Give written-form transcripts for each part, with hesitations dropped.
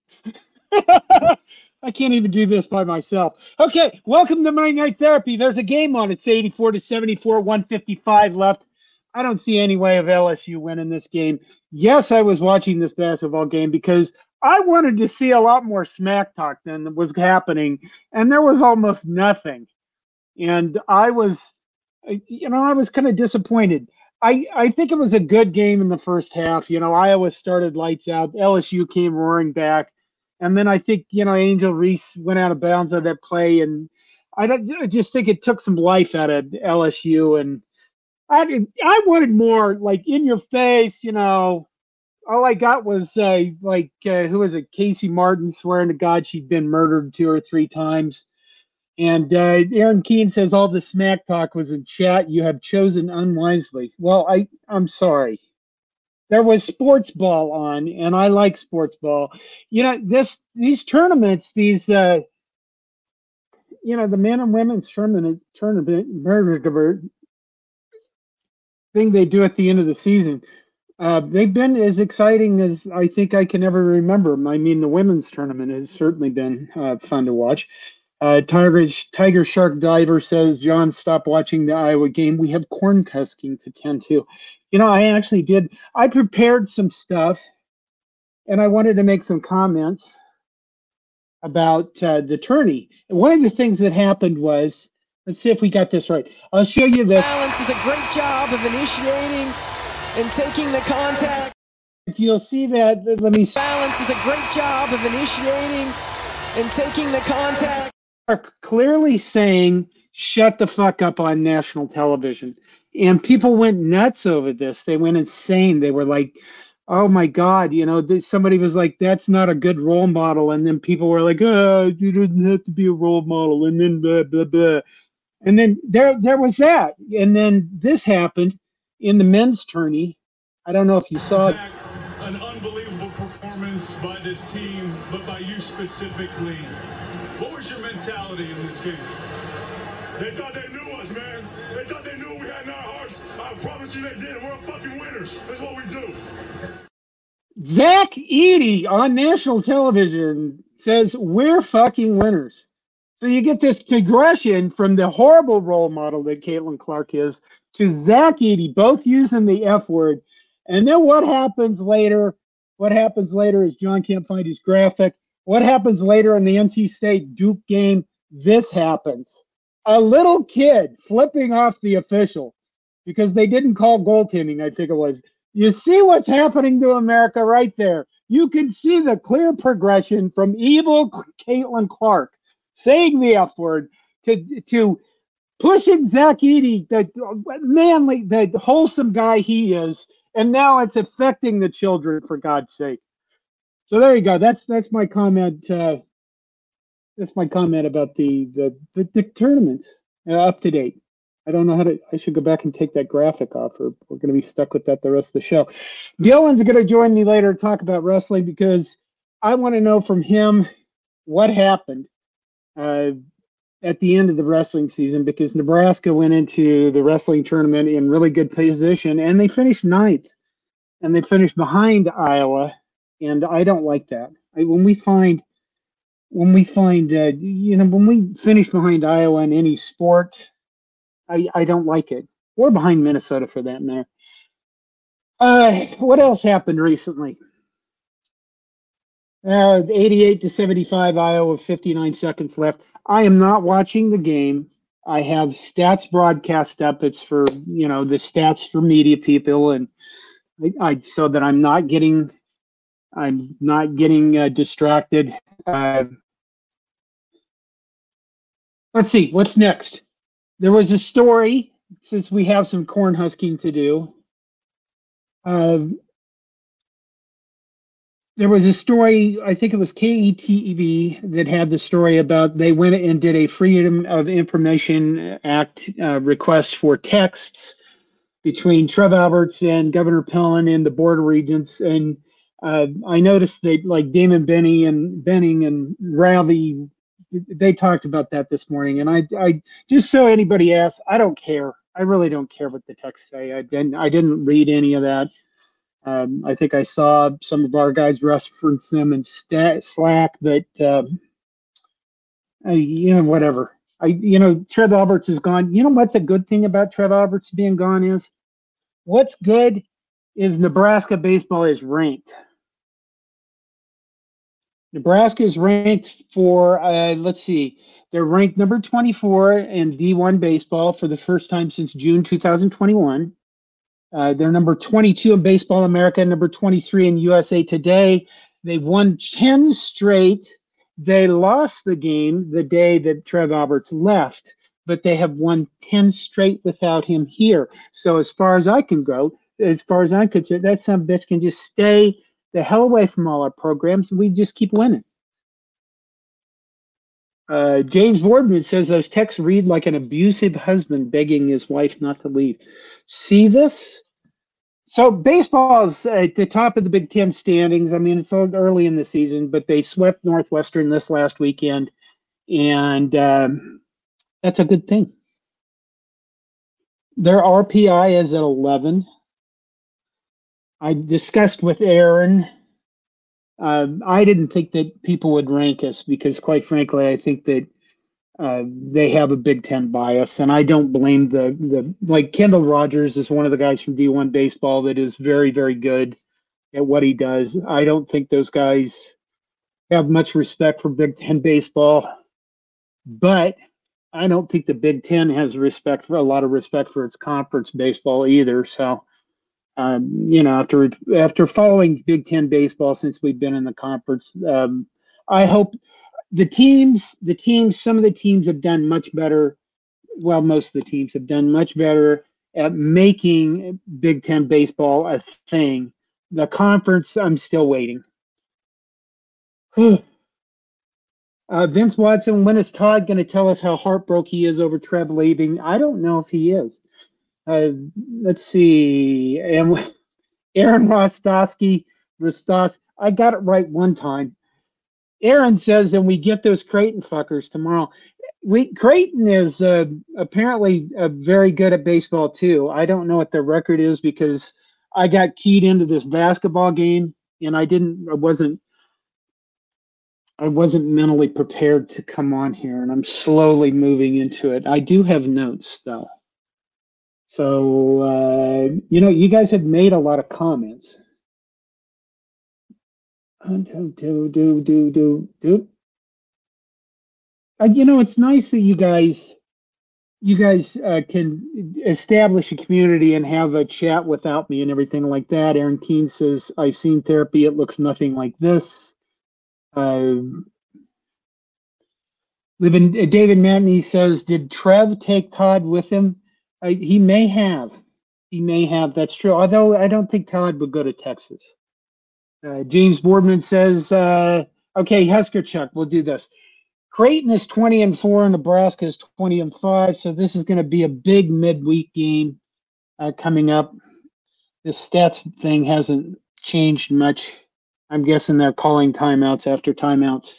I can't even do this by myself. Okay, welcome to Monday Night Therapy. There's a game on. It's 84 to 74, 155 left. I don't see any way of LSU winning this game. Yes, I was watching this basketball game because I wanted to see a lot more smack talk than was happening, and there was almost nothing. And I was, I was kind of disappointed. I think it was a good game in the first half. Iowa started lights out. LSU came roaring back. And then I think, Angel Reese went out of bounds on that play. And I just think it took some life out of LSU. And I wanted more, like, in your face, all I got was, who was it? Casey Martin swearing to God she'd been murdered 2 or 3 times. And Aaron Keene says all the smack talk was in chat. You have chosen unwisely. Well, I'm sorry. There was sports ball on, and I like sports ball. These tournaments, the men and women's tournament thing they do at the end of the season. They've been as exciting as I think I can ever remember. I mean, the women's tournament has certainly been fun to watch. Tiger Shark Diver says, John, stop watching the Iowa game. We have corn husking to tend to. I actually did. I prepared some stuff, and I wanted to make some comments about the tourney. And one of the things that happened was, let's see if we got this right. I'll show you this. Balance does a great job of initiating and taking the contact. If you'll see that, let me. Balance does a great job of initiating and taking the contact. Are clearly saying shut the fuck up on national television, and people went nuts over this. They went insane. They were like, oh my God, somebody was like, that's not a good role model, and then people were like, oh, you didn't have to be a role model, and then blah blah blah. And then there was that, and then this happened in the men's tourney. I don't know if you saw it. An unbelievable performance by this team, but by you specifically. What was your mentality in this game? They thought they knew us, man. They thought they knew we had in our hearts. I promise you they did. We're fucking winners. That's what we do. Zach Edey on national television says we're fucking winners. So you get this progression from the horrible role model that Caitlin Clark is to Zach Edey, both using the F word. And then what happens later? What happens later is John can't find his graphic. What happens later in the NC State Duke game? This happens. A little kid flipping off the official because they didn't call goaltending, I think it was. You see what's happening to America right there. You can see the clear progression from evil Caitlin Clark saying the F word to pushing Zach Edey, the manly, the wholesome guy he is, and now it's affecting the children, for God's sake. So there you go. That's my comment. That's my comment about the tournament up to date. I don't know how to. I should go back and take that graphic off, or we're going to be stuck with that the rest of the show. Dylan's going to join me later to talk about wrestling because I want to know from him what happened at the end of the wrestling season, because Nebraska went into the wrestling tournament in really good position and they finished 9th, and they finished behind Iowa. And I don't like that. When we finish behind Iowa in any sport, I don't like it. Or behind Minnesota for that matter. What else happened recently? 88 to 75, Iowa, 59 seconds left. I am not watching the game. I have stats broadcast up. It's for, the stats for media people, and I so that I'm not getting distracted. Let's see, what's next? There was a story, since we have some corn husking to do. There was a story, I think it was KETV, that had the story about they went and did a Freedom of Information Act request for texts between Trev Alberts and Governor Pellin in the border regions. And I noticed that, like, Damon Benning and Ravi, they talked about that this morning. And I just so anybody asks, I don't care. I really don't care what the texts say. I didn't read any of that. I think I saw some of our guys reference them in Slack, but whatever. Trev Alberts is gone. You know what the good thing about Trev Alberts being gone is? What's good is Nebraska baseball is ranked. Nebraska is ranked for, let's see, they're ranked number 24 in D1 baseball for the first time since June 2021. They're number 22 in Baseball America, number 23 in USA Today. They've won 10 straight. They lost the game the day that Trev Alberts left, but they have won 10 straight without him here. So as far as I can go, as far as I'm concerned, that son of a bitch can just stay the hell away from all our programs, and we just keep winning. James Boardman says those texts read like an abusive husband begging his wife not to leave. See this? So baseball's at the top of the Big Ten standings. I mean, it's early in the season, but they swept Northwestern this last weekend, and that's a good thing. Their RPI is at 11. I discussed with Aaron. I didn't think that people would rank us because, quite frankly, I think that they have a Big Ten bias, and I don't blame like Kendall Rogers is one of the guys from D1 baseball that is very, very good at what he does. I don't think those guys have much respect for Big Ten baseball, but I don't think the Big Ten has a lot of respect for its conference baseball either. So, after following Big Ten baseball since we've been in the conference, I hope some of the teams have done much better. Well, most of the teams have done much better at making Big Ten baseball a thing. The conference, I'm still waiting. Vince Watson, when is Todd going to tell us how heartbroken he is over Trev leaving? I don't know if he is. Let's see. And Aaron Rostowski, I got it right one time. Aaron says, and we get those Creighton fuckers tomorrow. Creighton is apparently very good at baseball too. I don't know what their record is because I got keyed into this basketball game and I wasn't mentally prepared to come on here, and I'm slowly moving into it. I do have notes though. So, you guys have made a lot of comments. It's nice that you guys can establish a community and have a chat without me and everything like that. Aaron Keene says, I've seen therapy. It looks nothing like this. David Matney says, did Trev take Todd with him? He may have. That's true. Although I don't think Todd would go to Texas. James Boardman says, okay, Husker Chuck, we'll do this. Creighton is 20-4, and Nebraska is 20-5. So this is going to be a big midweek game coming up. This stats thing hasn't changed much. I'm guessing they're calling timeouts after timeouts.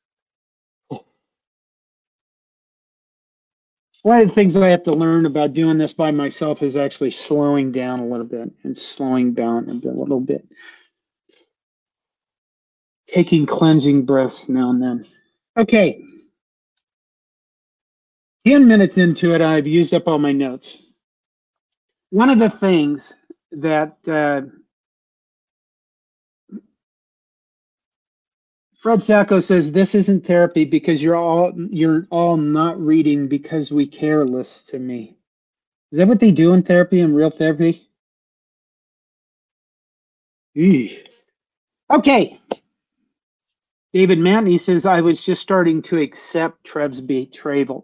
One of the things that I have to learn about doing this by myself is actually slowing down a little bit and slowing down a little bit. Taking cleansing breaths now and then. Okay. 10 minutes into it, I've used up all my notes. One of the things that Fred Sacco says, this isn't therapy because you're all not reading because we care lists to me. Is that what they do in therapy, in real therapy? Eesh. Okay. David Matney says, I was just starting to accept Trev's betrayal.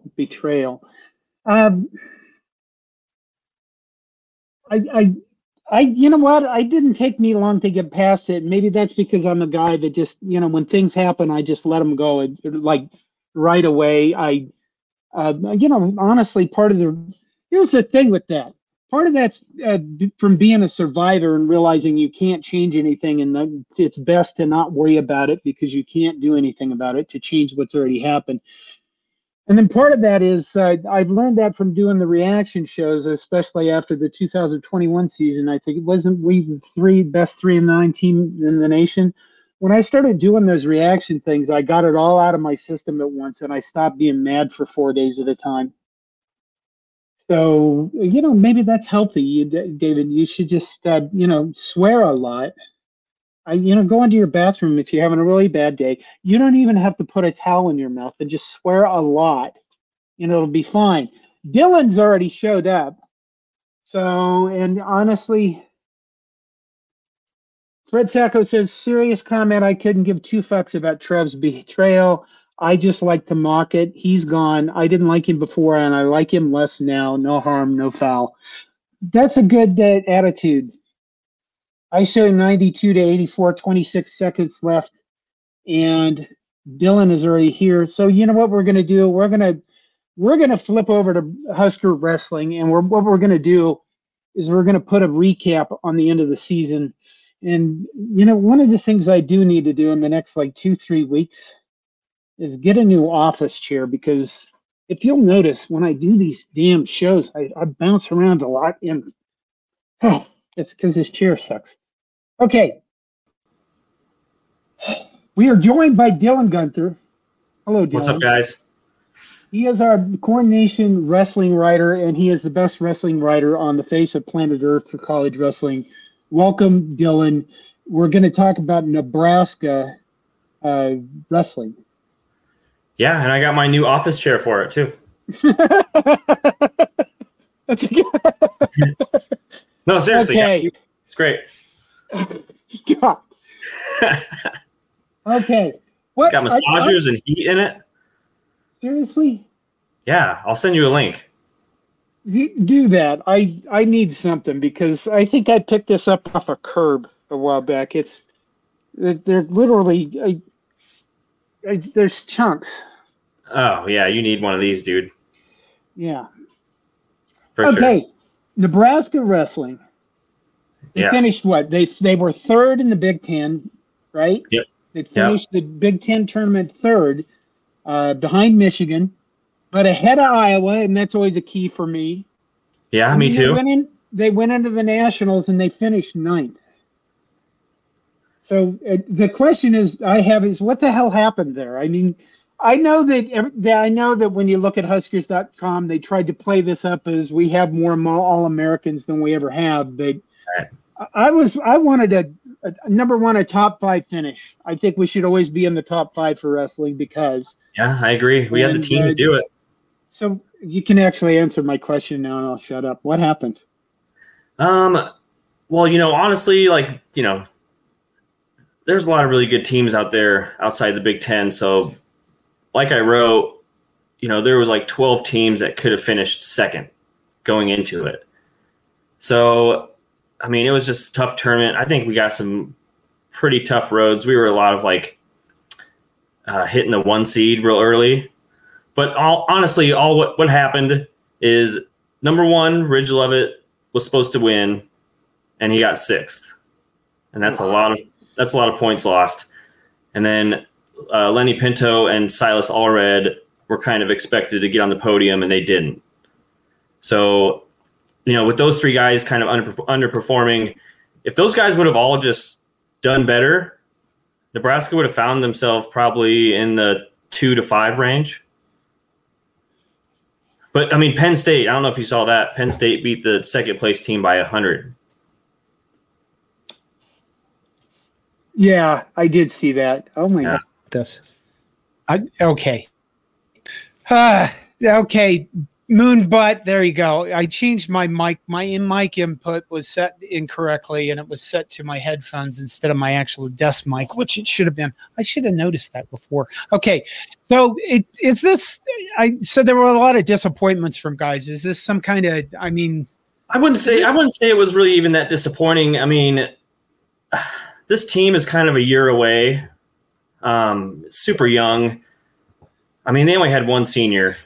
You know what? I didn't take me long to get past it. Maybe that's because I'm a guy that just, when things happen, I just let them go like right away. Honestly, here's the thing with that. Part of that's from being a survivor and realizing you can't change anything, and it's best to not worry about it because you can't do anything about it to change what's already happened. And then part of that is I've learned that from doing the reaction shows, especially after the 2021 season. I think it wasn't we the best 3-9 team in the nation. When I started doing those reaction things, I got it all out of my system at once, and I stopped being mad for 4 days at a time. So, maybe that's healthy, David. You should just, swear a lot. Go into your bathroom if you're having a really bad day. You don't even have to put a towel in your mouth and just swear a lot. It'll be fine. Dylan's already showed up. So, and honestly, Fred Sacco says, serious comment. I couldn't give two fucks about Trev's betrayal. I just like to mock it. He's gone. I didn't like him before, and I like him less now. No harm, no foul. That's a good attitude. I show 92 to 84, 26 seconds left, and Dylan is already here. So you know what we're going to do? We're going to flip over to Husker Wrestling, and what we're going to do is we're going to put a recap on the end of the season. And one of the things I do need to do in the next 2-3 weeks is get a new office chair, because if you'll notice when I do these damn shows, I bounce around a lot, and it's because this chair sucks. Okay. We are joined by Dylan Gunther. Hello, Dylan. What's up, guys? He is our Corn Nation wrestling writer, and he is the best wrestling writer on the face of planet Earth for college wrestling. Welcome, Dylan. We're going to talk about Nebraska wrestling. Yeah, and I got my new office chair for it, too. That's a good. No, seriously. Okay. Yeah, it's great. God. Okay. It's got massagers and heat in it. Seriously? Yeah, I'll send you a link. Do that. I need something, because I think I picked this up off a curb a while back. They're literally there's chunks. Oh yeah, you need one of these, dude. Yeah. For okay. sure. Nebraska wrestling. They finished what? They were third in the Big Ten, right? Yep. They finished the Big Ten tournament third, behind Michigan, but ahead of Iowa, and that's always a key for me. Yeah, me too. They went into the Nationals and they finished 9th. So the question is what the hell happened there? I mean, I know that when you look at Huskers.com, they tried to play this up as we have more All-Americans than we ever have, but right. I wanted a number one, a top 5 finish. I think we should always be in the top 5 for wrestling, because yeah, I agree. We had the team to do it. So you can actually answer my question now, and I'll shut up. What happened? Well, honestly, there's a lot of really good teams out there outside the Big Ten. So, like I wrote, there was 12 teams that could have finished second going into it. So, I mean, it was just a tough tournament. I think we got some pretty tough roads. We were a lot of hitting the 1 seed real early. But honestly, what happened is, number 1, Ridge Levitt was supposed to win, and he got 6th, and that's a lot of points lost. And then Lenny Pinto and Silas Allred were kind of expected to get on the podium, and they didn't. So, with those 3 guys kind of underperforming, if those guys would have all just done better, Nebraska would have found themselves probably in the 2 to 5 range. But, I mean, Penn State, I don't know if you saw that. Penn State beat the second-place team by 100. Yeah, I did see that. Oh, my God. Okay. Okay. Moon butt. There you go. I changed my mic. My mic input was set incorrectly, and it was set to my headphones instead of my actual desk mic, which it should have been. I should have noticed that before. Okay. So it's this. So there were a lot of disappointments from guys. Is this some kind of, I wouldn't say it was really even that disappointing. I mean, this team is kind of a year away. Super young. I mean, they only had 1 senior.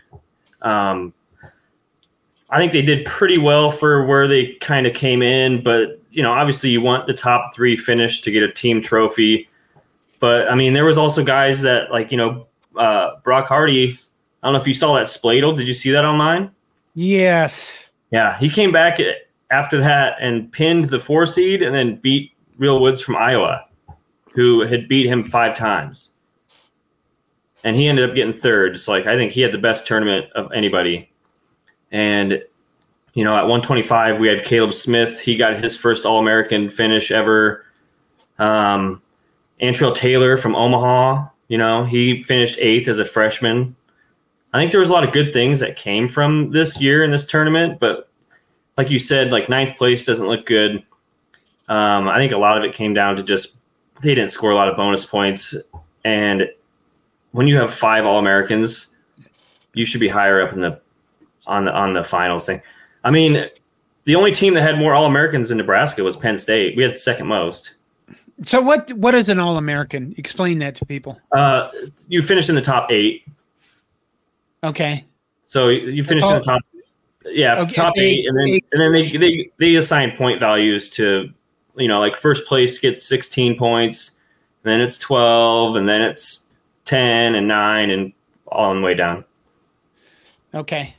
I think they did pretty well for where they kind of came in, but, obviously you want the top 3 finish to get a team trophy. But, I mean, there was also guys that, Brock Hardy I don't know if you saw that Spladle. Did you see that online? Yes. Yeah, he came back after that and pinned the 4 seed and then beat Real Woods from Iowa, who had beat him 5 times. And he ended up getting third. So, I think he had the best tournament of anybody. And, at 125, we had Caleb Smith. He got his first All-American finish ever. Antrell Taylor from Omaha, he finished 8th as a freshman. I think there was a lot of good things that came from this year in this tournament, but like you said, 9th place doesn't look good. I think a lot of it came down to just they didn't score a lot of bonus points, and when you have 5 All-Americans, you should be higher up in on the finals thing. I mean, the only team that had more All-Americans in Nebraska was Penn State. We had the second most. So what is an All-American? Explain that to people. You finish in the top 8. Okay. So you finish in the top. Yeah, okay, top 8, and then they assign point values to, first place gets 16 points, then it's 12, and then it's 10 and 9, and all on the way down. Okay.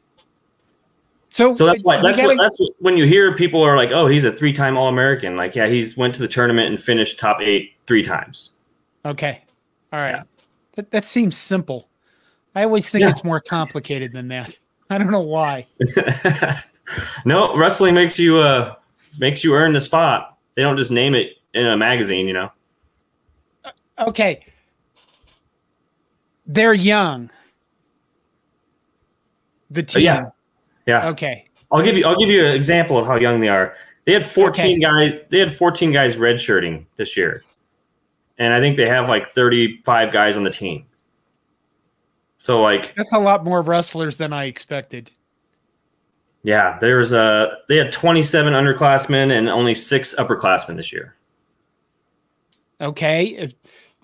So that's why that's when you hear people are like, oh, he's a 3-time All-American. Yeah, he's went to the tournament and finished top 8 3 times. Okay. All right. Yeah. That seems simple. I always think it's more complicated than that. I don't know why. No, wrestling makes you earn the spot. They don't just name it in a magazine, Okay. They're young. The team. Yeah. Okay. I'll give you an example of how young they are. They had 14 guys. They had 14 guys redshirting this year, and I think they have 35 guys on the team. So that's a lot more wrestlers than I expected. Yeah, they had 27 underclassmen and only 6 upperclassmen this year. Okay.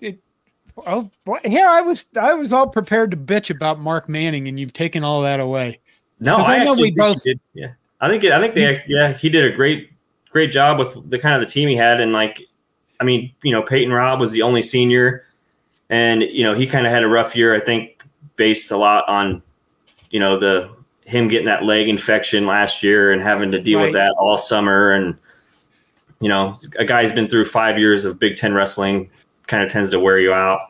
Here I was all prepared to bitch about Mark Manning, and you've taken all that away. No, I know we both did. Yeah, I think he did a great job with the kind of the team he had, and Peyton Robb was the only senior, and he kind of had a rough year, I think, based a lot on him getting that leg infection last year and having to deal with that all summer, and a guy's been through 5 years of Big Ten wrestling kind of tends to wear you out.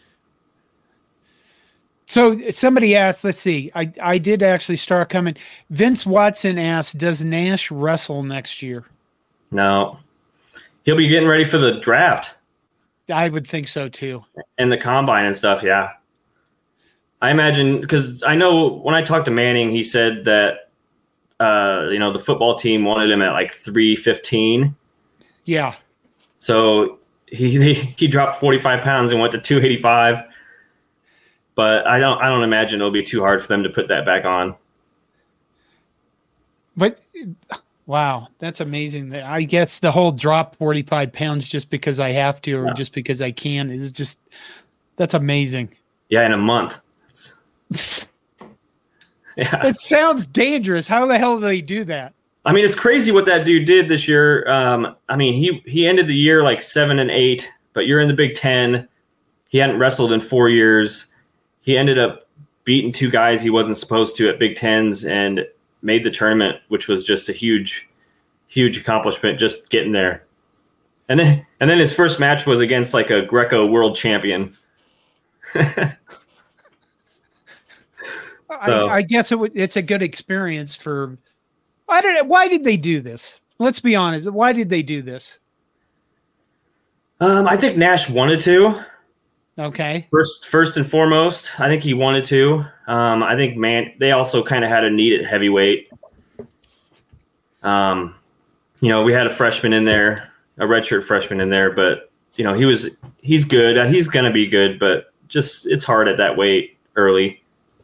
So somebody asked, let's see, I did actually start coming. Vince Watson asked, does Nash wrestle next year? No. He'll be getting ready for the draft. I would think so too. And the combine and stuff, yeah. I imagine, because I know when I talked to Manning, he said that, the football team wanted him at 315. Yeah. So he dropped 45 pounds and went to 285. But I don't imagine it'll be too hard for them to put that back on. But wow, that's amazing. I guess the whole drop 45 pounds just because I have to or just because I can is just that's amazing. Yeah, in a month. Yeah. It sounds dangerous. How the hell do they do that? I mean, it's crazy what that dude did this year. He ended the year 7-8, but you're in the Big Ten. He hadn't wrestled in 4 years. He ended up beating 2 guys he wasn't supposed to at Big Tens and made the tournament, which was just a huge, huge accomplishment just getting there. And then his first match was against a Greco world champion. So, I guess it's a good experience for. I don't know. Why did they do this? Let's be honest. Why did they do this? I think Nash wanted to. Okay. First and foremost, I think he wanted to. I think they also kind of had a need at heavyweight. We had a freshman in there, a redshirt freshman in there, but he's good. He's going to be good, but just it's hard at that weight early.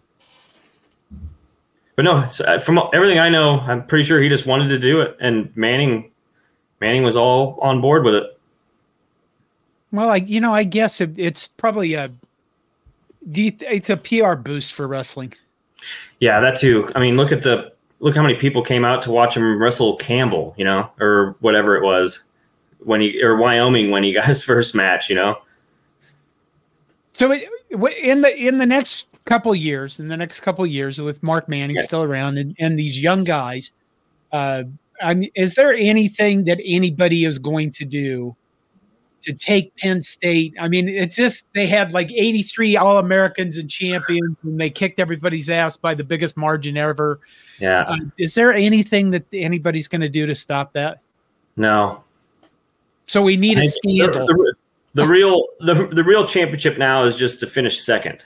But no, from everything I know, I'm pretty sure he just wanted to do it, and Manning was all on board with it. Well, I guess it's probably it's a PR boost for wrestling. Yeah, that too. I mean, look how many people came out to watch him wrestle Campbell, or whatever it was or Wyoming when he got his first match, So in the next couple years, with Mark Manning still around and these young guys, is there anything that anybody is going to do to take Penn State? I mean, it's just they had like 83 All-Americans and champions, and they kicked everybody's ass by the biggest margin ever. Yeah. Is there anything that anybody's going to do to stop that? No. So we need a scandal. The real championship now is just to finish second.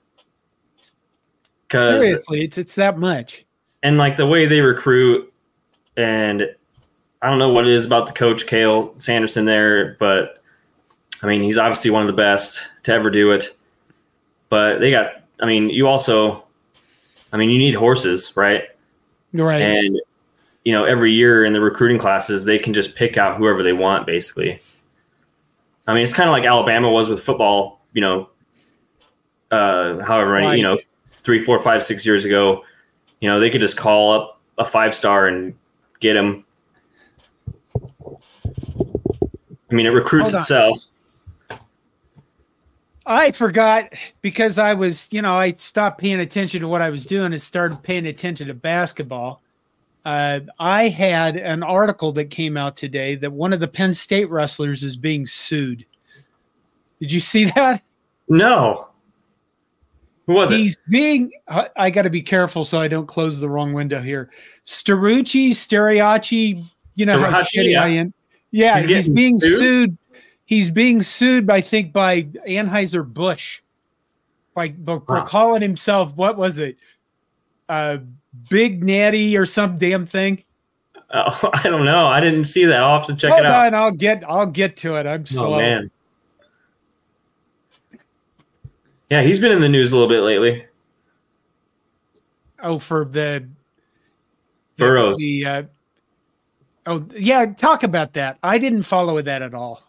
Seriously, it's that much. And like the way they recruit, and I don't know what it is about the coach Cale Sanderson there, but I mean he's obviously one of the best to ever do it. But you need horses, right? Right. And every year in the recruiting classes, they can just pick out whoever they want, basically. I mean, it's kind of like Alabama was with football, however many, 3, 4, 5, 6 years ago, they could just call up a 5-star and get him. I mean, it recruits itself. I forgot because I was, I stopped paying attention to what I was doing and started paying attention to basketball. I had an article that came out today that one of the Penn State wrestlers is being sued. Did you see that? No. Who was it? I got to be careful so I don't close the wrong window here. Stariachi, how shitty I am. Yeah, he's being sued. He's being sued, I think, by Anheuser-Busch for calling himself, what was it? Big Natty or some damn thing. Oh, I don't know. I didn't see that. I'll have to check it out. Hold on, I'll get to it. I'm slow. Oh, man. Yeah, he's been in the news a little bit lately. Oh, for the Burrows. Talk about that. I didn't follow that at all.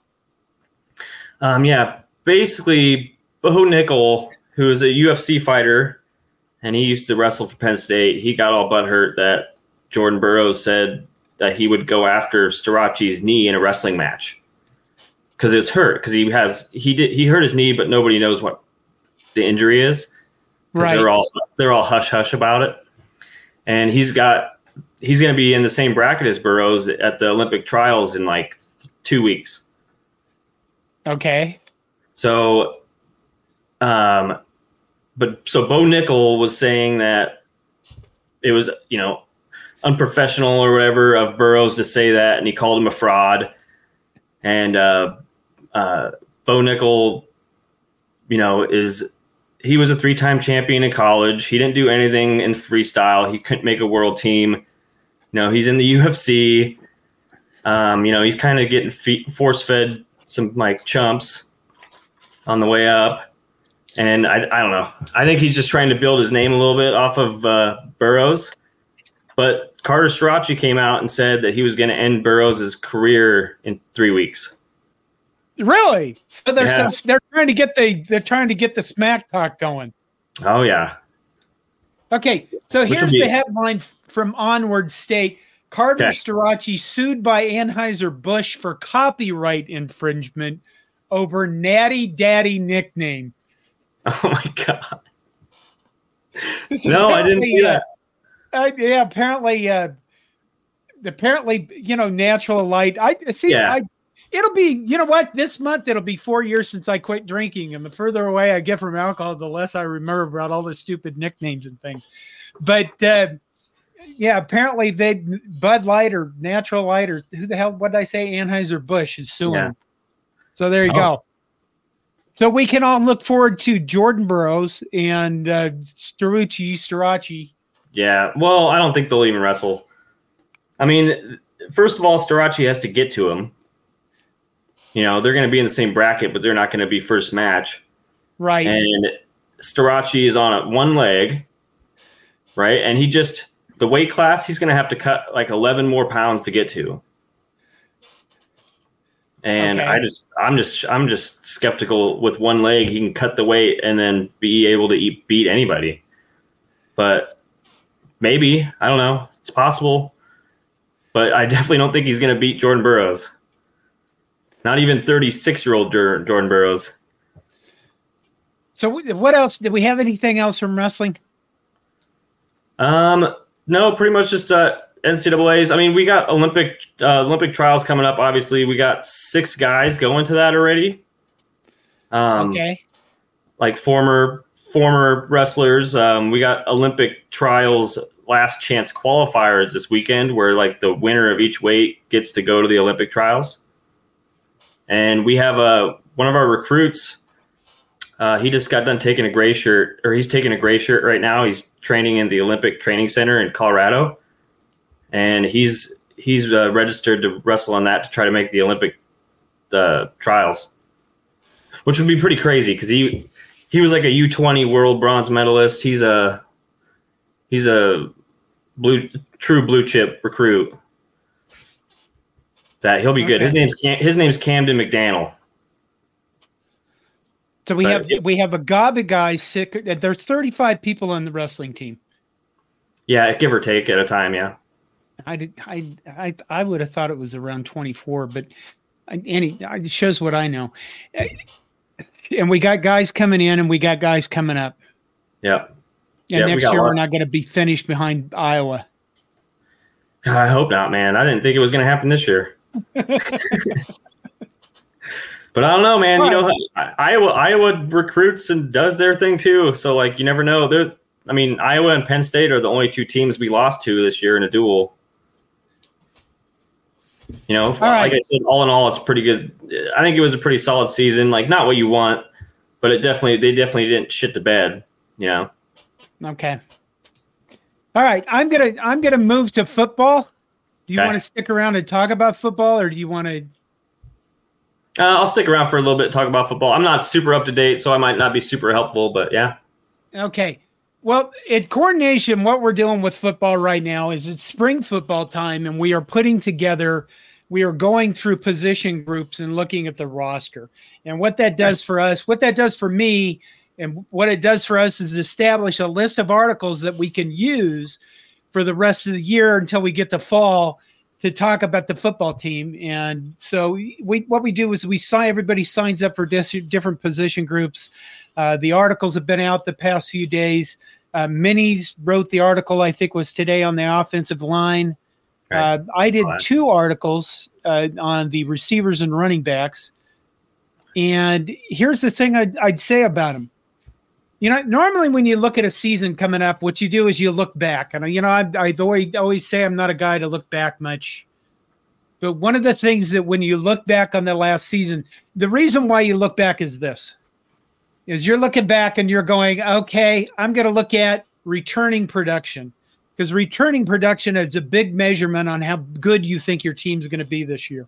Basically, Bo Nickel, who is a UFC fighter, and he used to wrestle for Penn State, he got all butthurt that Jordan Burroughs said that he would go after Starachi's knee in a wrestling match because it's hurt. Because he hurt his knee, but nobody knows what the injury is. Right. They're all hush hush about it, and he's going to be in the same bracket as Burroughs at the Olympic trials in like 2 weeks. Okay. So, so Bo Nickel was saying that it was, unprofessional or whatever of Burroughs to say that, and he called him a fraud. And Bo Nickel, he was a 3-time champion in college. He didn't do anything in freestyle. He couldn't make a world team. He's in the UFC. He's kind of getting force-fed some like chumps on the way up. And I don't know. I think he's just trying to build his name a little bit off of Burroughs. But Carter Starachi came out and said that he was going to end Burroughs' career in 3 weeks. Really? So they're trying to get the smack talk going. Oh yeah. Okay, so here's the headline from Onward State. Carter Starachi sued by Anheuser-Busch for copyright infringement over Natty Daddy nickname. Oh my God. No, I didn't see that. Apparently, Natural Light. I see. Yeah. It'll be, this month it'll be 4 years since I quit drinking. And the further away I get from alcohol, the less I remember about all the stupid nicknames and things. But apparently Bud Light or Natural Light or who the hell, what did I say? Anheuser-Busch is suing. Yeah. So there you go. So we can all look forward to Jordan Burroughs and Starachi. Yeah, well, I don't think they'll even wrestle. I mean, first of all, Starachi has to get to him. They're going to be in the same bracket, but they're not going to be first match. Right. And Starachi is on one leg, right? And the weight class, he's going to have to cut like 11 more pounds to get to. And okay. I'm just skeptical with one leg. He can cut the weight and then be able to beat anybody. But maybe, I don't know. It's possible. But I definitely don't think he's going to beat Jordan Burroughs. Not even 36-year-old Jordan Burroughs. So what else? Did we have anything else from wrestling? No, pretty much just NCAAs. I mean, we got Olympic trials coming up. Obviously, we got 6 guys going to that already. Okay. Like former wrestlers. We got Olympic trials last chance qualifiers this weekend, where like the winner of each weight gets to go to the Olympic trials. And we have one of our recruits. He just got done taking a gray shirt, or he's taking a gray shirt right now. He's training in the Olympic Training Center in Colorado, and he's registered to wrestle on that to try to make the Olympic trials, which would be pretty crazy because he was like a U20 world bronze medalist. He's a true blue chip recruit. That he'll be good. His name's Camden McDaniel. So we have a gob of guys sick. There's 35 people on the wrestling team. Yeah, give or take at a time. Yeah, I would have thought it was around 24, but it shows what I know. And we got guys coming in, and we got guys coming up. Yeah. And next year we're not going to be finished behind Iowa. God, I hope not, man. I didn't think it was going to happen this year. But I don't know, man. Right. You know, Iowa recruits and does their thing too. So like, you never know. Iowa and Penn State are the only 2 teams we lost to this year in a duel. You know, like I said, all in all, it's pretty good. I think it was a pretty solid season. Like, not what you want, but they definitely didn't shit the bed. You know. Okay. All right, I'm gonna move to football. Do you want to stick around and talk about football, or do you want to? I'll stick around for a little bit and talk about football. I'm not super up to date, so I might not be super helpful, but yeah. Okay. Well, at Corn Nation, what we're doing with football right now is it's spring football time, and we are going through position groups and looking at the roster. And what that does for us, what that does for me, and what it does for us is establish a list of articles that we can use for the rest of the year until we get to fall to talk about the football team. And so what we do is everybody signs up for different position groups. The articles have been out the past few days. Minis wrote the article, I think was today, on the offensive line. Right. I did 2 articles on the receivers and running backs. And here's the thing I'd say about them. You know, normally when you look at a season coming up, what you do is you look back. And, you know, I always say I'm not a guy to look back much. But one of the things that when you look back on the last season, the reason why you look back is this. Is you're looking back and you're going, okay, I'm going to look at returning production. Because returning production is a big measurement on how good you think your team's going to be this year.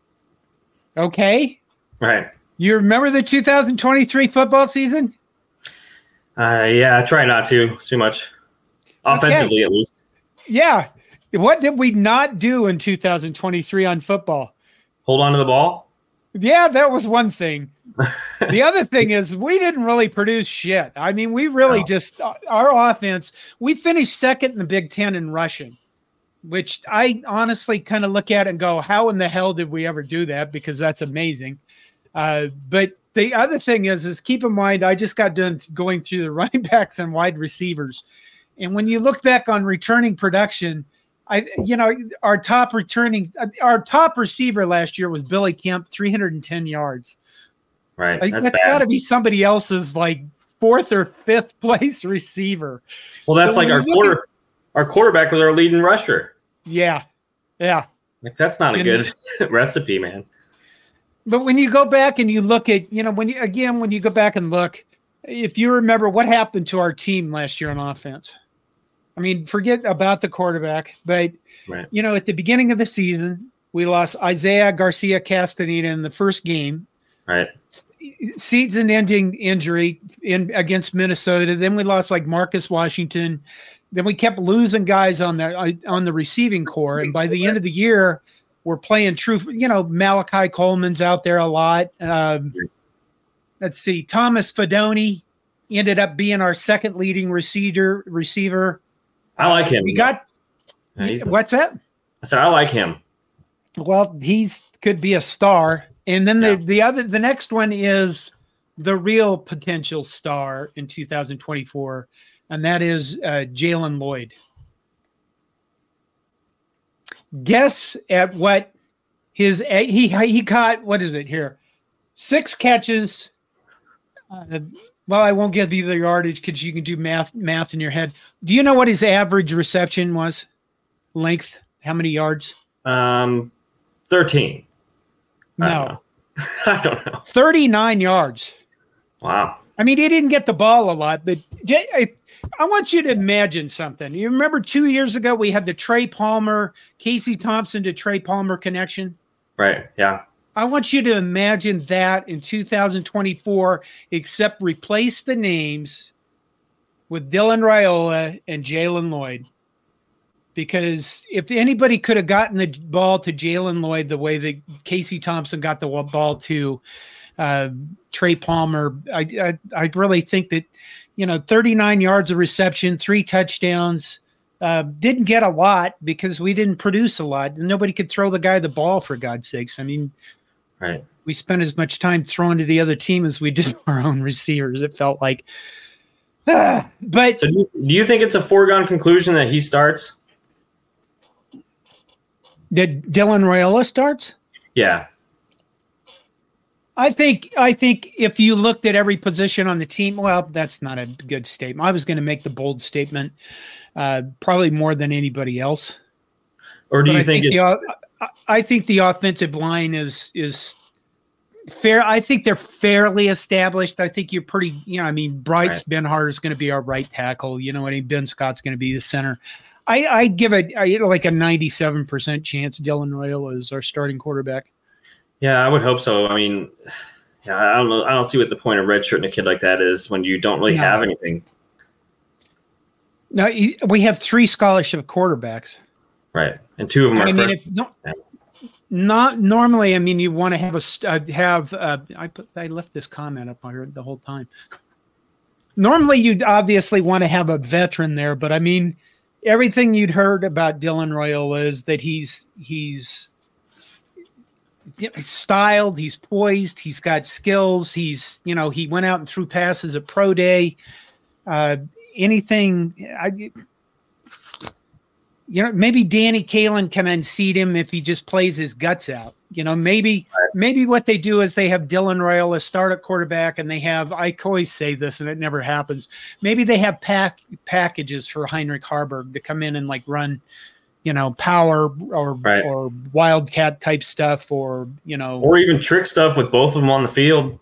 Okay? Right. You remember the 2023 football season? Yeah, I try not to too much. Offensively, at least. Yeah. What did we not do in 2023 on football? Hold on to the ball? Yeah, that was one thing. The other thing is we didn't really produce shit. I mean, we really our offense, we finished second in the Big Ten in rushing, which I honestly kind of look at and go, how in the hell did we ever do that? Because that's amazing. But the other thing is keep in mind, I just got done going through the running backs and wide receivers. And when you look back on returning production, our top receiver last year was Billy Kemp, 310 yards. Right. That's got to be somebody else's like 4th or 5th place receiver. Well, that's so like our quarterback was our leading rusher. Yeah. Yeah. Like that's not a good recipe, man. But when you go back and you look at, when you go back and look, if you remember what happened to our team last year on offense, I mean, forget about the quarterback, but, at the beginning of the season, we lost Isaiah Garcia Castaneda in the first game. Right. Season-ending injury against Minnesota. Then we lost like Marcus Washington. Then we kept losing guys on the receiving core. And by the end of the year, we're playing true. Malachi Coleman's out there a lot. Let's see. Thomas Fidone ended up being our second leading receiver. I like him. What's that? I said I like him. Well, could be a star. And then the next one is the real potential star in 2024, and that is Jalen Lloyd. Guess at what he caught. What is it here? 6 catches. Well, I won't give you the yardage because you can do math in your head. Do you know what his average reception was? Length? How many yards? 13. No. I don't know. 39 yards. Wow. I mean, he didn't get the ball a lot, but I want you to imagine something. You remember 2 years ago we had the Trey Palmer, Casey Thompson to Trey Palmer connection? Right, yeah. I want you to imagine that in 2024, except replace the names with Dylan Raiola and Jalen Lloyd. Because if anybody could have gotten the ball to Jalen Lloyd the way that Casey Thompson got the ball to Trey Palmer, I really think that, 39 yards of reception, 3 touchdowns, didn't get a lot because we didn't produce a lot. Nobody could throw the guy the ball, for God's sakes. I mean, right. We spent as much time throwing to the other team as we did our own receivers, it felt like. But so do you think it's a foregone conclusion that he starts? Did Dylan Raiola starts? Yeah. I think if you looked at every position on the team, well, that's not a good statement. I was going to make the bold statement, probably more than anybody else. Or do you think I think the offensive line is fair. I think they're fairly established. I think you're pretty, Bryce right. Ben Hart is going to be our right tackle. Ben Scott's going to be the center. I give it like a 97% chance Dylan Raiola is our starting quarterback. Yeah, I would hope so. I mean, I don't know. I don't see what the point of redshirting a kid like that is when you don't really have anything. Now we have 3 scholarship quarterbacks, right? And 2 of them are not normally. I mean, you want to have I left this comment up here the whole time. Normally, you'd obviously want to have a veteran there, but I mean, everything you'd heard about Dylan Raiola is that he's styled, he's poised, he's got skills. He went out and threw passes at pro day. Maybe Danny Kaelin can unseat him if he just plays his guts out. Maybe what they do is they have Dylan Raiola start at quarterback, and they have, I always say this and it never happens, maybe they have packages for Heinrich Harburg to come in and like run, power or wildcat type stuff, or even trick stuff with both of them on the field.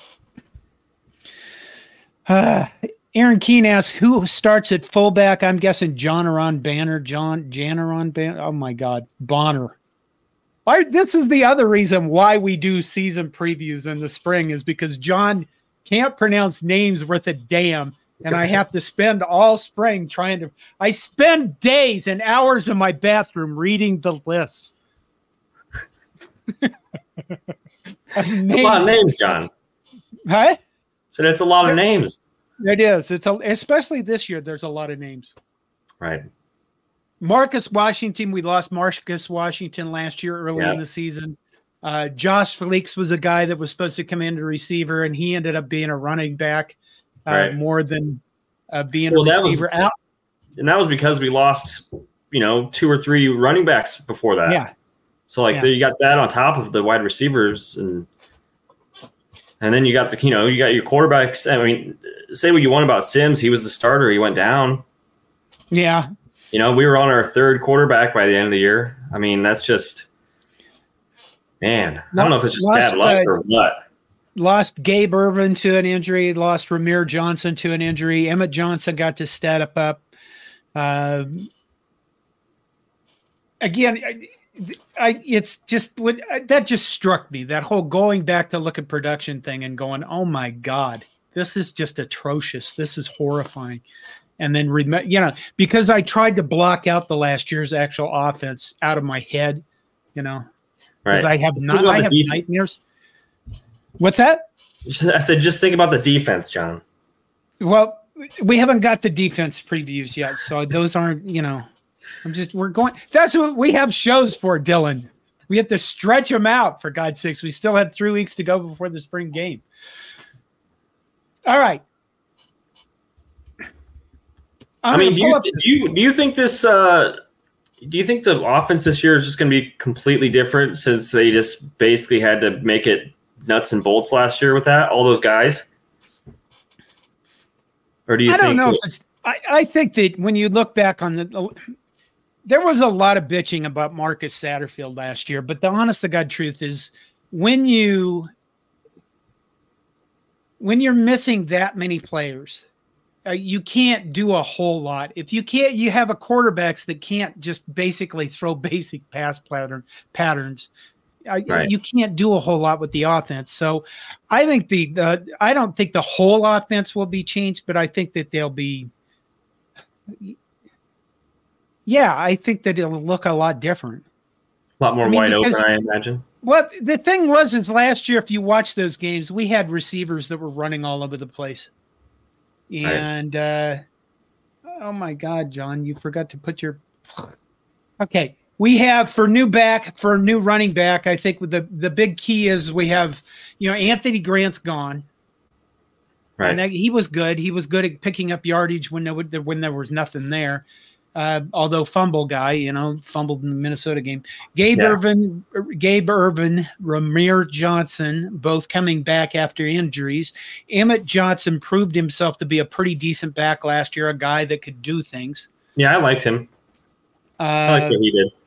Aaron Keene asks, who starts at fullback? I'm guessing Janaron Banner. Oh my God, Bonner. This is the other reason why we do season previews in the spring, is because John can't pronounce names worth a damn. And I have to spend all spring I spend days and hours in my bathroom reading the lists. It's a lot of names, John. Huh? So that's a lot of names. It is. Especially this year, there's a lot of names. Right. Marcus Washington, we lost Marcus Washington last year early in the season. Josh Felix was a guy that was supposed to come in to receiver, and he ended up being a running back more than being a receiver. And that was because we lost, 2 or 3 running backs before that. Yeah. So you got that on top of the wide receivers, and then you got you got your quarterbacks. I mean, say what you want about Sims, he was the starter. He went down. Yeah. We were on our 3rd quarterback by the end of the year. I mean, that's just, man, I don't know if it's just bad luck or what. Lost Gabe Irvin to an injury, lost Ramir Johnson to an injury. Emmett Johnson got to step up. Again, it's just that just struck me, that whole going back to look at production thing and going, oh my God, this is just atrocious. This is horrifying. And then, because I tried to block out the last year's actual offense out of my head, because I have nightmares. What's that? I said, just think about the defense, John. Well, we haven't got the defense previews yet, so those aren't, that's what we have shows for, Dylan. We have to stretch them out, for God's sakes. We still have 3 weeks to go before the spring game. All right. I mean, do you think this? Do you think the offense this year is just going to be completely different since they just basically had to make it nuts and bolts last year with that all those guys? Or do you? I don't know if it's. I think that when you look back on there was a lot of bitching about Marcus Satterfield last year, but the honest to God truth is when you're missing that many players, you can't do a whole lot. If you have a quarterbacks that can't just basically throw basic pass patterns. Right. You can't do a whole lot with the offense. So I think I don't think the whole offense will be changed, but I think that they'll be. Yeah, I think that it'll look a lot different. A lot more wide open, I imagine. Well, the thing is last year, if you watch those games, we had receivers that were running all over the place. And, right. Oh my God, John, you forgot to put your – okay. We have for a new running back, I think the big key is we have, Anthony Grant's gone. Right. And he was good. He was good at picking up yardage when there was nothing there. Although fumbled in the Minnesota game. Gabe Ervin, Ramir Johnson, both coming back after injuries. Emmett Johnson proved himself to be a pretty decent back last year, a guy that could do things. Yeah, I liked him. I liked what he did.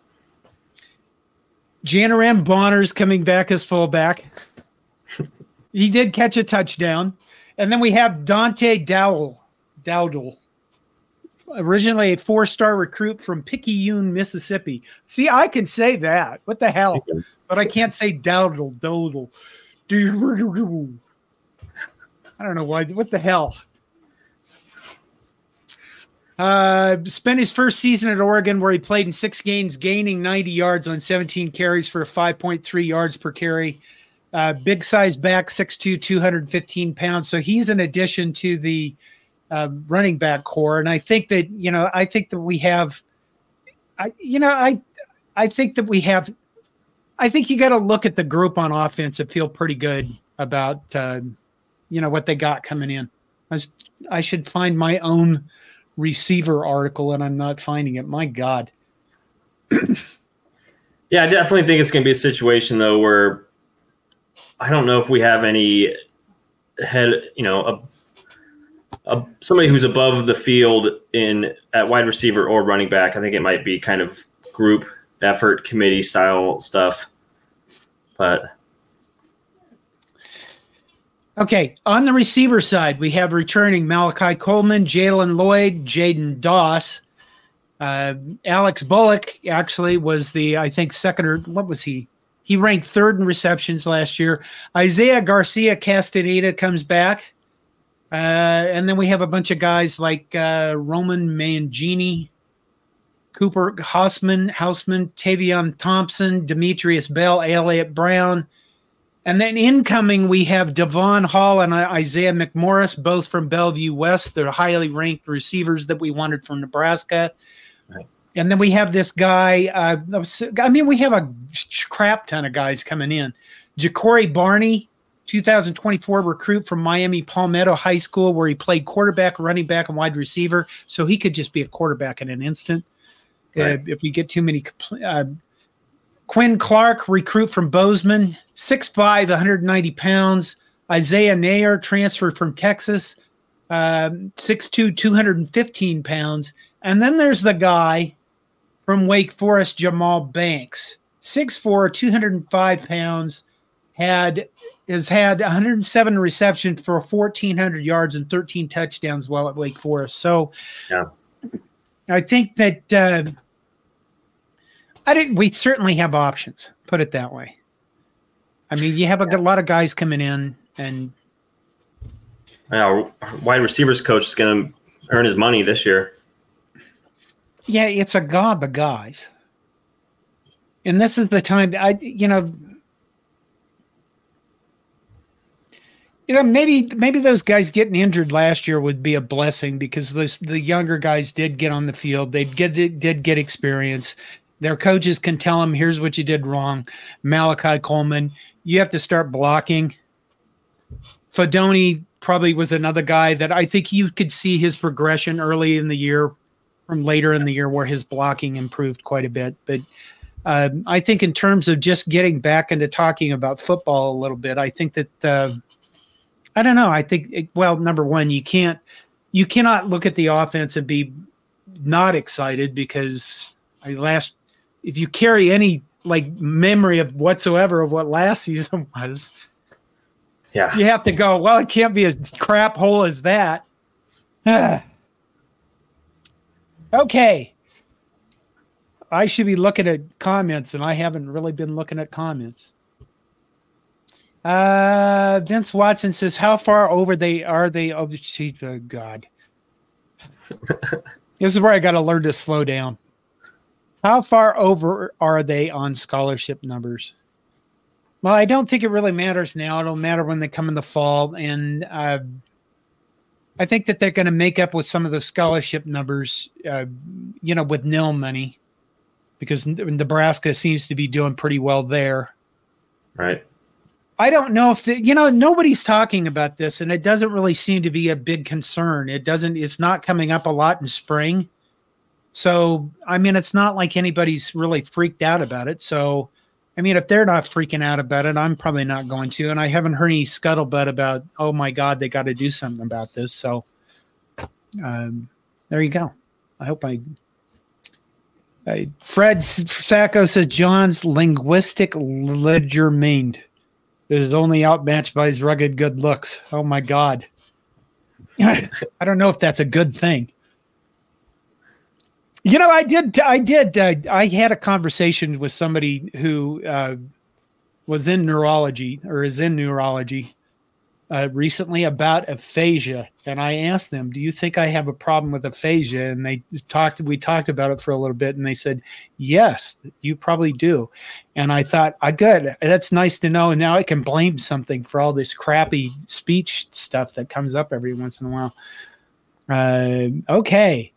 Janaram Bonner's coming back as fullback. He did catch a touchdown. And then we have Dante Dowdle. Originally a 4-star recruit from Picayune, Mississippi. See, I can say that. What the hell? But I can't say Dowdle. I don't know why. What the hell? Spent his first season at Oregon where he played in 6 games, gaining 90 yards on 17 carries for 5.3 yards per carry. Big size back, 6'2", 215 pounds. So he's an addition to the running back core. And I think that, we have, I think you got to look at the group on offense and feel pretty good about, what they got coming in. I should find my own receiver article and I'm not finding it. My God. Yeah, I definitely think it's going to be a situation though, where I don't know if we have any somebody who's above the field at wide receiver or running back. I think it might be kind of group effort, committee style stuff. But okay, on the receiver side, we have returning Malachi Coleman, Jalen Lloyd, Jaden Doss. Alex Bullock actually was second or what was he? He ranked 3rd in receptions last year. Isaiah Garcia Castaneda comes back. And then we have a bunch of guys like Roman Mangini, Cooper Hausman, Tavion Thompson, Demetrius Bell, Elliott Brown. And then incoming, we have Devon Hall and Isaiah McMorris, both from Bellevue West. They're highly ranked receivers that we wanted from Nebraska. Right. And then we have this guy. We have a crap ton of guys coming in. Ja'Cory Barney, 2024 recruit from Miami Palmetto High School, where he played quarterback, running back, and wide receiver. So he could just be a quarterback in an instant. Right. If we get too many. Quinn Clark, recruit from Bozeman, 6'5", 190 pounds. Isaiah Nair, transferred from Texas, 6'2", 215 pounds. And then there's the guy from Wake Forest, Jamal Banks, 6'4", 205 pounds, has had 107 receptions for 1,400 yards and 13 touchdowns while at Wake Forest. So yeah. I think that we certainly have options, put it that way. I mean, you have a lot of guys coming in and our wide receivers coach is going to earn his money this year. Yeah, it's a gob of guys. And this is the time maybe those guys getting injured last year would be a blessing because the younger guys did get on the field. They did get experience. Their coaches can tell them, here's what you did wrong. Malachi Coleman, you have to start blocking. Fedoni probably was another guy that I think you could see his progression early in the year from later in the year where his blocking improved quite a bit. But I think in terms of just getting back into talking about football a little bit, I think that I don't know. I think, number one, you cannot look at the offense and be not excited because if you carry any like memory of whatsoever of what last season was, yeah, you have to go, well, it can't be as crap hole as that. Okay. I should be looking at comments, and I haven't really been looking at comments. Vince Watson says, how far over are they? Oh, God. This is where I got to learn to slow down. How far over are they on scholarship numbers? Well, I don't think it really matters now. It'll matter when they come in the fall. And I think that they're going to make up with some of the scholarship numbers, with nil money, because Nebraska seems to be doing pretty well there. Right. I don't know if nobody's talking about this, and it doesn't really seem to be a big concern. It's not coming up a lot in spring. So, I mean, it's not like anybody's really freaked out about it. So, I mean, if they're not freaking out about it, I'm probably not going to. And I haven't heard any scuttlebutt about, oh my God, they got to do something about this. So, there you go. I hope Fred Sacco says John's linguistic legerdemain is only outmatched by his rugged good looks. Oh my God. I don't know if that's a good thing. I had a conversation with somebody who was in neurology or is in neurology recently about aphasia. And I asked them, do you think I have a problem with aphasia? And we talked about it for a little bit, and they said, yes, you probably do. And I thought, good, that's nice to know. And now I can blame something for all this crappy speech stuff that comes up every once in a while. Okay.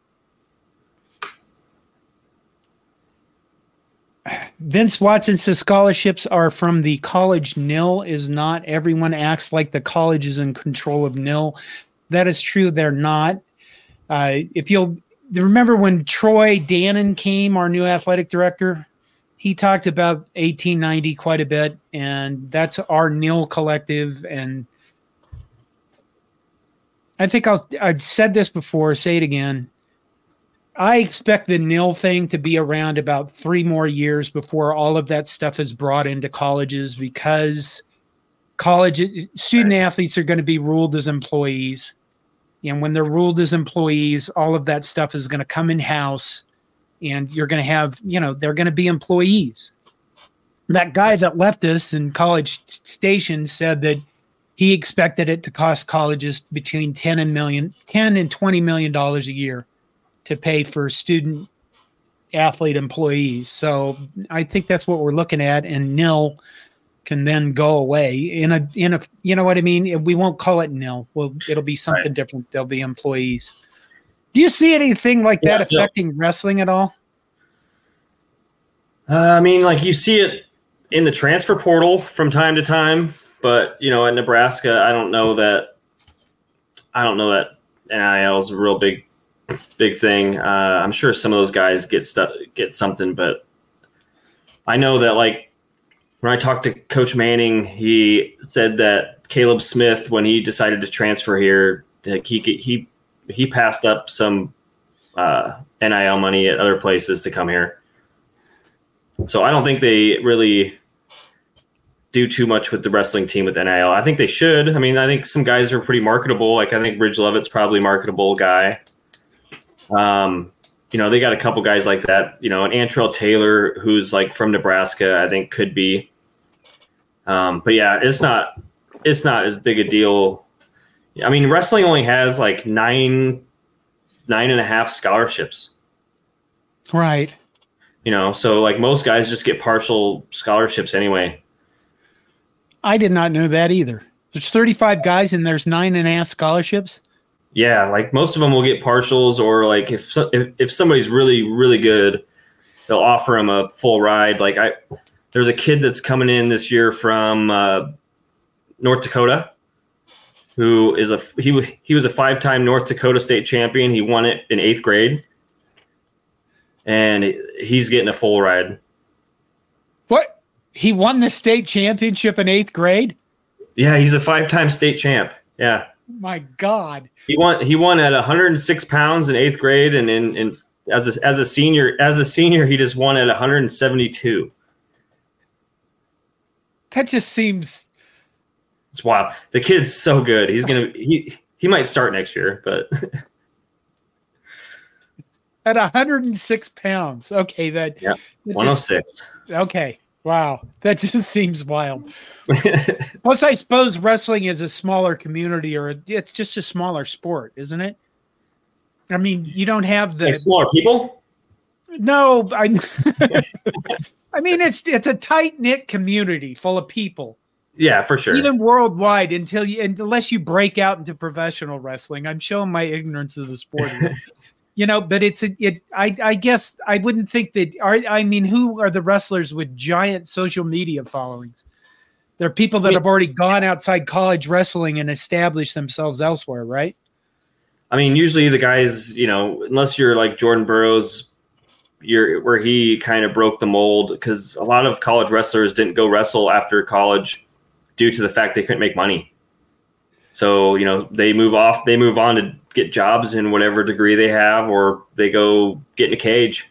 Vince Watson says scholarships are from the college. NIL is not. Everyone acts like the college is in control of NIL. That is true. They're not. If you'll remember when Troy Dannon came, our new athletic director, he talked about 1890 quite a bit, and that's our NIL collective. And I think I've said this before, say it again. I expect the NIL thing to be around about 3 more years before all of that stuff is brought into colleges, because student athletes are going to be ruled as employees. And when they're ruled as employees, all of that stuff is going to come in-house, and you're going to have, they're going to be employees. That guy that left us in College Station said that he expected it to cost colleges between $10 and $20 million a year to pay for student athlete employees. So I think that's what we're looking at, and NIL can then go away in a, you know what I mean? We won't call it NIL. Well, it'll be something different. There'll be employees. Do you see anything like that affecting wrestling at all? I mean, like you see it in the transfer portal from time to time, but at Nebraska, I don't know that NIL is a real big thing. I'm sure some of those guys get something, but I know that like when I talked to Coach Manning, he said that Caleb Smith, when he decided to transfer here, like he passed up some NIL money at other places to come here. So I don't think they really do too much with the wrestling team with NIL. I think they should. I mean, I think some guys are pretty marketable. Like I think Ridge Levitt's probably a marketable guy. They got a couple guys like that, and Antrell Taylor, who's like from Nebraska, I think could be. But yeah, it's not as big a deal. I mean, wrestling only has like 9.5 scholarships. Right. So like most guys just get partial scholarships anyway. I did not know that either. There's 35 guys and there's 9.5 scholarships. Yeah, like most of them will get partials, or like if somebody's really, really good, they'll offer them a full ride. Like there's a kid that's coming in this year from North Dakota, who is he was a 5-time North Dakota State champion. He won it in 8th grade, and he's getting a full ride. What? He won the state championship in 8th grade? Yeah, he's a 5-time state champ. Yeah. My God. He won at 106 pounds in 8th grade, and in as a senior he just won at 172. That just seems. It's wild. The kid's so good. He might start next year, but at 106 pounds. Okay, that. Yeah. 106. Okay. Wow. That just seems wild. Plus, I suppose wrestling is a smaller community, or it's just a smaller sport, isn't it? I mean, you don't have the smaller people. No, I mean it's a tight-knit community full of people. Yeah, for sure. Even worldwide, unless you break out into professional wrestling. I'm showing my ignorance of the sport here. But I guess I wouldn't think that. Who are the wrestlers with giant social media followings? There are people that have already gone outside college wrestling and established themselves elsewhere, right? I mean, usually the guys, unless you're like Jordan Burroughs, where he kind of broke the mold, because a lot of college wrestlers didn't go wrestle after college due to the fact they couldn't make money. So, they move on to get jobs in whatever degree they have, or they go get in a cage,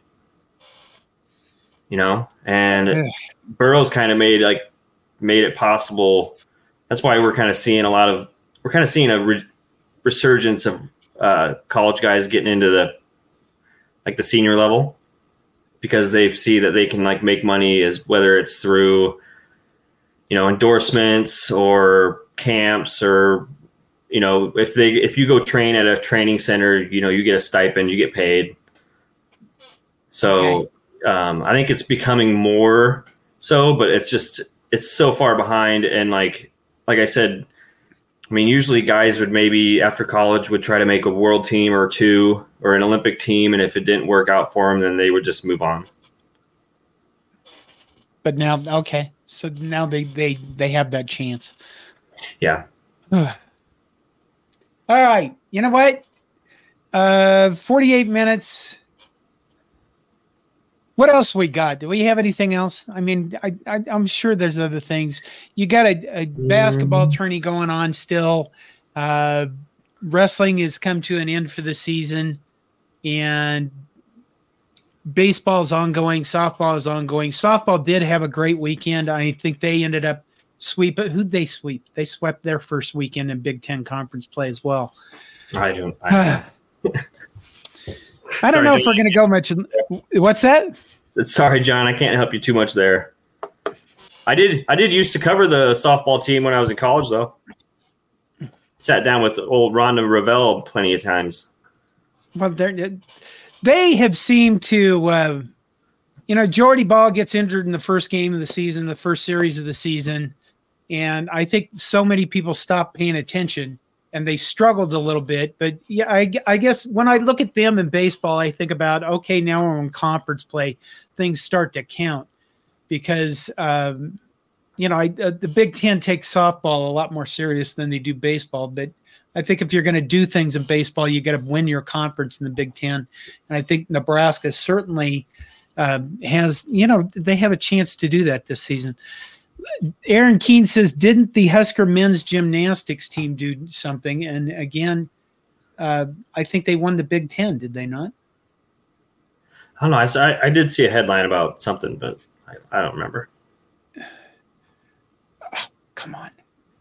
and Burroughs kind of made it possible. That's why we're kind of seeing a resurgence of college guys getting into the senior level, because they see that they can make money, as whether it's through, endorsements or camps, or, if you go train at a training center, you get a stipend, you get paid. So I think it's becoming more so, but it's so far behind. And like I said, I mean, usually guys would maybe after college would try to make a world team or two or an Olympic team. And if it didn't work out for them, then they would just move on. But now, okay. So now they have that chance. Yeah. All right. You know what? 48 minutes. What else we got? Do we have anything else? I mean, I'm sure there's other things. You got a basketball tourney going on still. Wrestling has come to an end for the season, and baseball is ongoing. Softball is ongoing. Softball did have a great weekend. I think they ended up sweeping. Who'd they sweep? They swept their first weekend in Big Ten conference play as well. I don't know if we're going to go much. What's that? Sorry, John. I can't help you too much there. I did used to cover the softball team when I was in college, though. Sat down with old Rhonda Ravel plenty of times. Well, they have seemed to, Jordy Ball gets injured in the first game of the season, the first series of the season. And I think so many people stopped paying attention and they struggled a little bit. But yeah, I guess when I look at them in baseball, I think about, okay, now we're in conference play, things start to count because, the Big Ten takes softball a lot more serious than they do baseball. But I think if you're going to do things in baseball, you got to win your conference in the Big Ten. And I think Nebraska certainly has, they have a chance to do that this season. Aaron Keene says, didn't the Husker men's gymnastics team do something? And again, I think they won the Big Ten, did they not? I don't know. I did see a headline about something, but I don't remember. Oh, come on.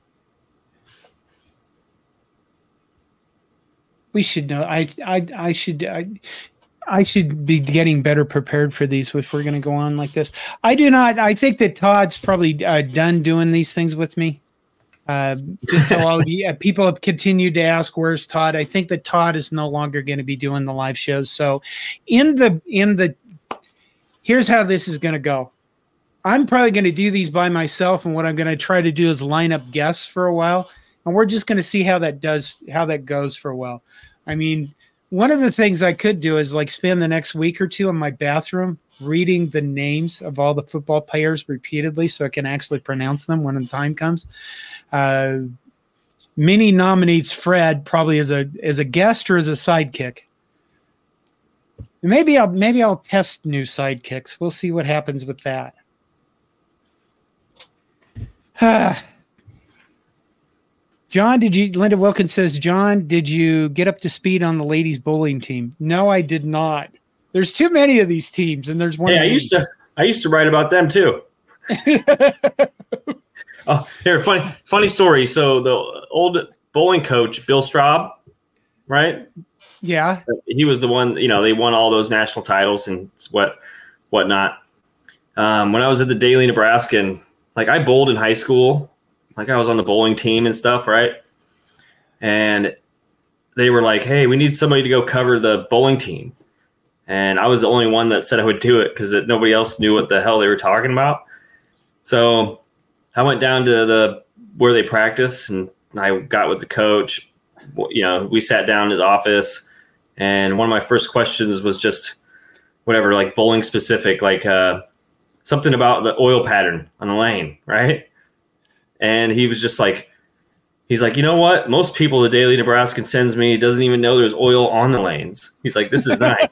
We should know. I should be getting better prepared for these if we're going to go on like this. I do not. I think that Todd's probably done doing these things with me. Just so all people have continued to ask, where's Todd? I think that Todd is no longer going to be doing the live shows. So here's how this is going to go. I'm probably going to do these by myself. And what I'm going to try to do is line up guests for a while. And we're just going to see how that goes for a while. I mean, one of the things I could do is spend the next week or two in my bathroom reading the names of all the football players repeatedly so I can actually pronounce them when the time comes. Minnie nominates Fred probably as a guest or as a sidekick. Maybe I'll test new sidekicks. We'll see what happens with that. John, Linda Wilkins says, John, did you get up to speed on the ladies bowling team? No, I did not. There's too many of these teams, and there's one. Yeah, I used to write about them too. Oh, here, funny story. So the old bowling coach, Bill Straub, right? Yeah. He was the one, they won all those national titles and whatnot. When I was at the Daily Nebraskan, I bowled in high school. I was on the bowling team and stuff, right? And they were like, hey, we need somebody to go cover the bowling team. And I was the only one that said I would do it because nobody else knew what the hell they were talking about. So I went down to where they practice, and I got with the coach. We sat down in his office, and one of my first questions was just whatever, bowling specific, something about the oil pattern on the lane, right? And he was just he's like, you know what? Most people the Daily Nebraskan sends me doesn't even know there's oil on the lanes. He's like, this is nice.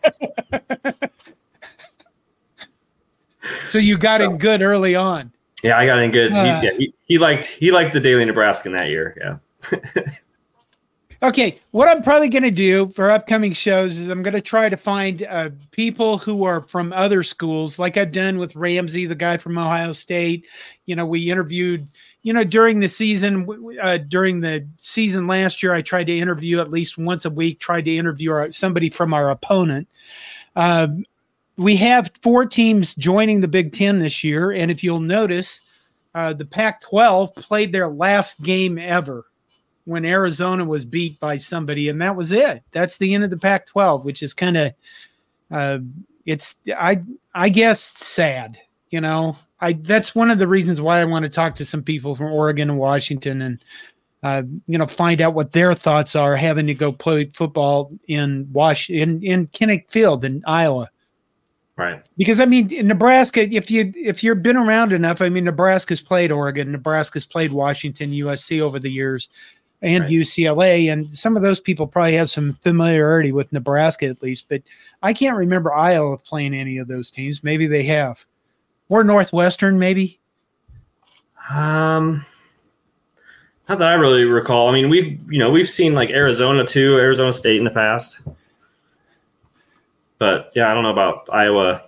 So you got in good early on. Yeah, I got in good. He liked the Daily Nebraskan that year. Yeah. Okay, what I'm probably going to do for upcoming shows is I'm going to try to find people who are from other schools, like I've done with Ramsey, the guy from Ohio State. We interviewed, during the season last year, I tried to interview at least once a week, tried to interview somebody from our opponent. We have 4 teams joining the Big Ten this year, and if you'll notice, the Pac-12 played their last game ever when Arizona was beat by somebody, and that was it. That's the end of the Pac-12, which is kind of, I guess, sad. That's one of the reasons why I want to talk to some people from Oregon and Washington, and find out what their thoughts are having to go play football in Kinnick Field in Iowa. Right. Because in Nebraska, if you've been around enough, Nebraska's played Oregon, Nebraska's played Washington, USC over the years, and right. UCLA, and some of those people probably have some familiarity with Nebraska at least, but I can't remember Iowa playing any of those teams. Maybe they have. Or Northwestern, maybe. Not that I really recall. We've seen Arizona too, Arizona State in the past. But yeah, I don't know about Iowa.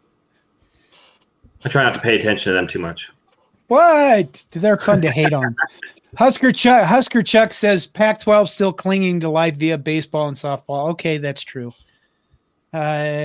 I try not to pay attention to them too much. What? They're fun to hate on. Husker Chuck says Pac-12 still clinging to live via baseball and softball. Okay, that's true. All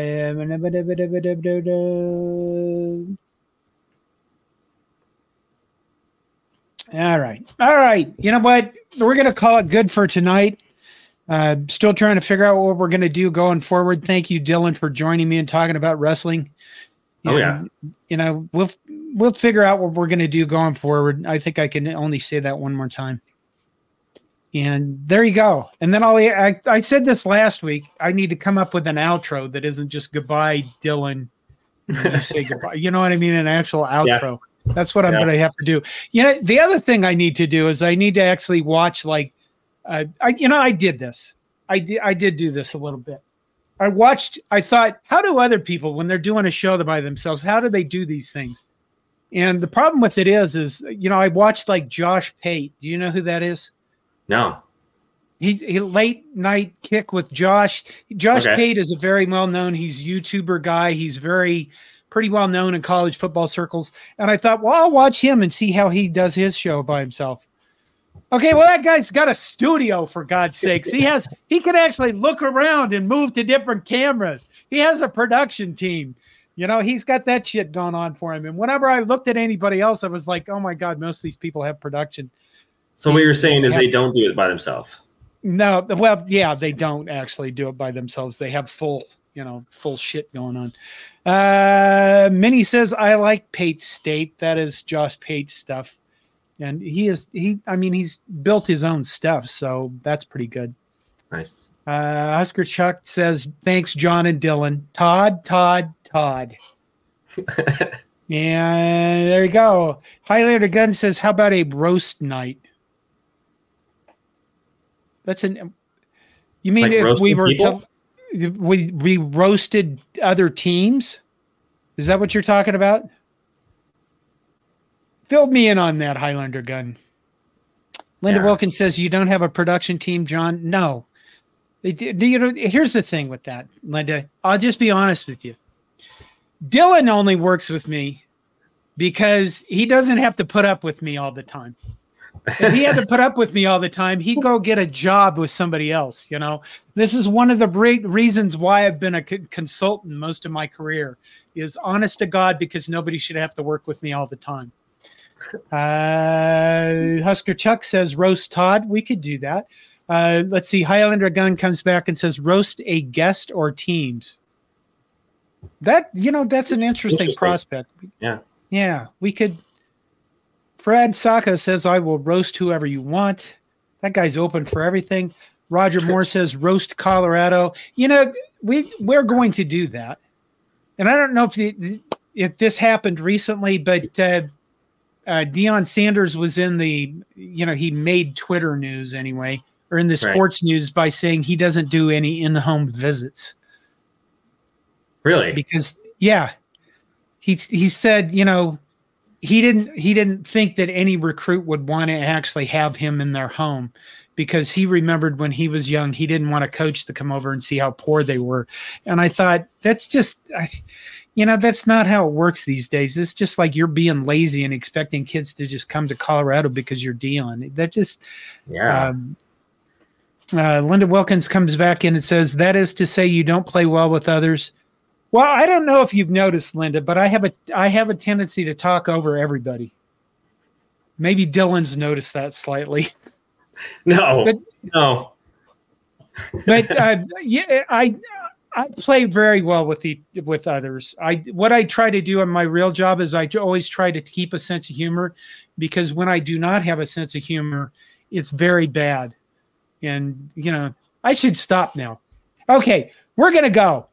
right. You know what? We're going to call it good for tonight. Still trying to figure out what we're going to do going forward. Thank you, Dylan, for joining me and talking about wrestling. And, we'll figure out what we're going to do going forward. I think I can only say that one more time. And there you go. And then I said this last week. I need to come up with an outro that isn't just goodbye, Dylan. You say goodbye. You know what I mean? An actual outro. Yeah. That's what I'm going to have to do. The other thing I need to do is I need to actually watch I did this. I did do this a little bit. I thought, how do other people, when they're doing a show by themselves, how do they do these things? And the problem with it is I watched Josh Pate. Do you know who that is? No. He late night kick with Josh. Josh Pate is a very well-known, he's YouTuber guy. He's pretty well known in college football circles. And I thought, well, I'll watch him and see how he does his show by himself. Okay, well, that guy's got a studio, for God's sakes. He can actually look around and move to different cameras. He has a production team. He's got that shit going on for him. And whenever I looked at anybody else, I was like, oh my God, most of these people have production. So what you're saying is they don't do it by themselves? No, well, yeah, they don't actually do it by themselves. They have full shit going on. Minnie says, I like Pate State. That is Josh Pate's stuff. And he's built his own stuff, so that's pretty good. Nice. Husker Chuck says, thanks, John and Dylan. Todd. And there you go. Highlander Gun says, how about a roast night? You mean Like if we were roasting we roasted other teams? Is that what you're talking about? Fill me in on that, Highlander Gun. Linda Wilkins says you don't have a production team, John. No. Here's the thing with that, Linda. I'll just be honest with you. Dylan only works with me because he doesn't have to put up with me all the time. If he had to put up with me all the time, he'd go get a job with somebody else. This is one of the reasons why I've been a consultant most of my career, is honest to God, because nobody should have to work with me all the time. Husker Chuck says roast Todd. We could do that. Let's see. Highlander Gun comes back and says roast a guest or teams. That's an interesting prospect. Yeah, we could. Brad Saka says, I will roast whoever you want. That guy's open for everything. Roger Moore says, roast Colorado. We're going to do that. And I don't know if this happened recently, but Deion Sanders was in he made Twitter news anyway, or in the sports news, by saying he doesn't do any in-home visits. Really? Because, he said, he didn't think that any recruit would want to actually have him in their home, because he remembered when he was young, he didn't want a coach to come over and see how poor they were. And I thought, that's not how it works these days. It's just like you're being lazy and expecting kids to just come to Colorado because you're Deion. That just, Linda Wilkins comes back in and says, that is to say you don't play well with others. Well, I don't know if you've noticed, Linda, but I have a tendency to talk over everybody. Maybe Dylan's noticed that slightly. No. But I play very well with others. What I try to do in my real job is I always try to keep a sense of humor, because when I do not have a sense of humor, it's very bad. And I should stop now. Okay, we're gonna go.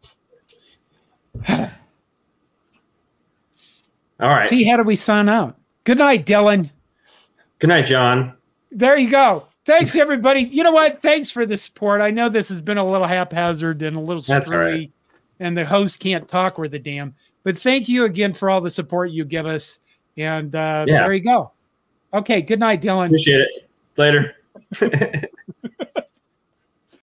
All right. See, how do we sign out? Good night, Dylan. Good night, John. There you go. Thanks, everybody. You know what? Thanks for the support. I know this has been a little haphazard and a little screwy, and the host can't talk worth a damn. But thank you again for all the support you give us. And there you go. Okay, good night, Dylan. Appreciate it. Later.